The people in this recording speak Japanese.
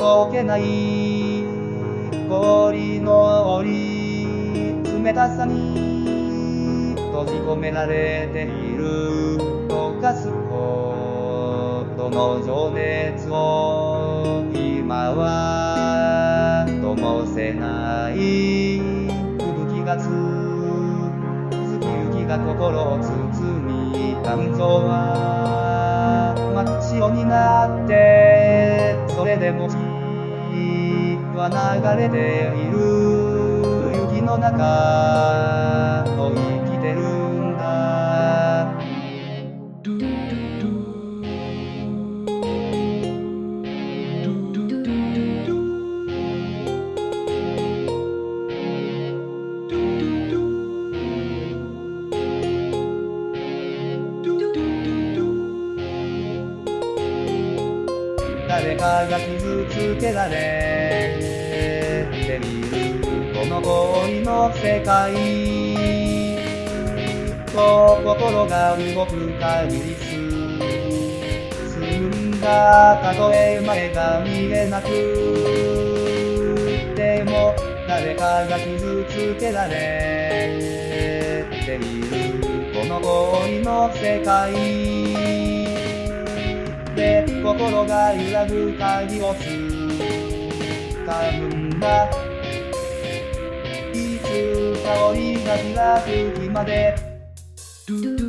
溶けない氷の折り冷たさに閉じ込められている溶かすほどの情熱を今は灯せない吹雪が続き雪が心を包み肝臓は真っ白になってそれでも血は流れている雪の中を生きてるんだ。誰かが傷つけられているこの氷の世界と心が動く限り進んだたとえ前が見えなくても誰かが傷つけられているこの氷の世界で心が揺らぐ鍵をつかむんだ。いつか檻が開く日まで